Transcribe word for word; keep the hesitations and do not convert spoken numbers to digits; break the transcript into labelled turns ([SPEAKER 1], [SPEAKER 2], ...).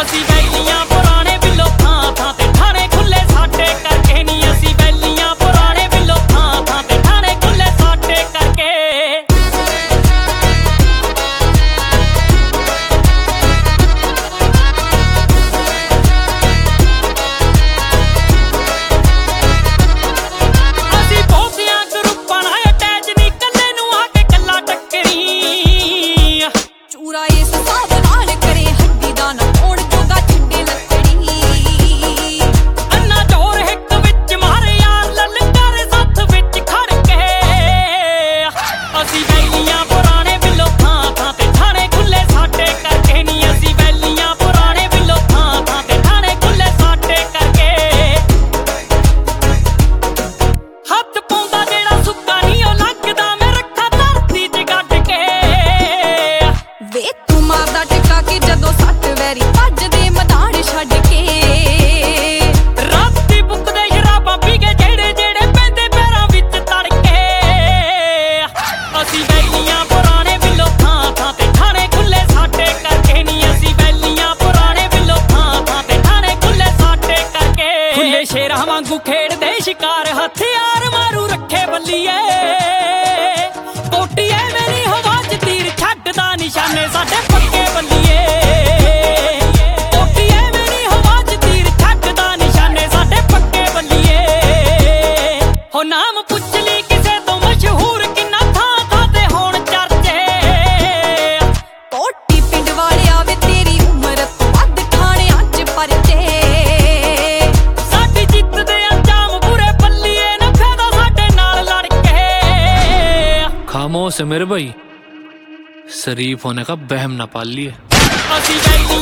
[SPEAKER 1] ਅਸੀਂ ਵੈਲੀਆਂ ਪੁਰਾਣੇ ਬਿੱਲੋ ਥਾਂ ਥਾਂ ਤੇ ਠਾਣੇ ਖੁੱਲੇ ਸਾਡੇ ਕਰਕੇ ਨੀ ਅਸੀਂ ਵੈਲੀਆਂ ਪੁਰਾਣੇ ਬਿੱਲੋ ਥਾਂ ਥਾਂ ਤੇ ਠਾਣੇ ਖੁੱਲੇ ਸਾਡੇ ਕਰਕੇ ਸ਼ੇਰਾਂ ਵਾਂਗੂ ਖੇਡਦੇ ਸ਼ਿਕਾਰ ਹਥਿਆਰ ਮਾਰੂ ਰੱਖੇ ਬੱਲੀਏ ਕੋਟੀਏ ਮੇਰੀ ਹਵਾ ਚ ਤੀਰ ਛੱਡਦਾ ਨਿਸ਼ਾਨੇ ਸਾਡੇ ਪੱਕੇ ਬੱਲੀਏ ਕੋਟੀਏ ਮੇਰੀ ਹਵਾ ਚ ਤੀਰ ਛੱਡਦਾ ਨਿਸ਼ਾਨੇ ਸਾਡੇ ਪੱਕੇ ਬੱਲੀਏ ਹੋ ਨਾਮ ਪੁੱਛ ਲਈ ਕਿਸੇ ਤੋਂ ਮਸ਼ਹੂਰ ਕਿੰਨਾ ਥਾਂ ਥਾਂ ਤੇ ਹੋਣ ਚਰਚੇ
[SPEAKER 2] ਕੋਟੀ ਪਿੰਡ ਵਾਲਿਆ ਵੇ ਤੇਰੀ ਉਮਰ ਤੋਂ ਵੱਧ ਖਾਣਿਆਂ ਚ ਪਰਚੇ
[SPEAKER 3] खामोश है मेरे भाई, शरीफ होने का बहम ना पाल लिए।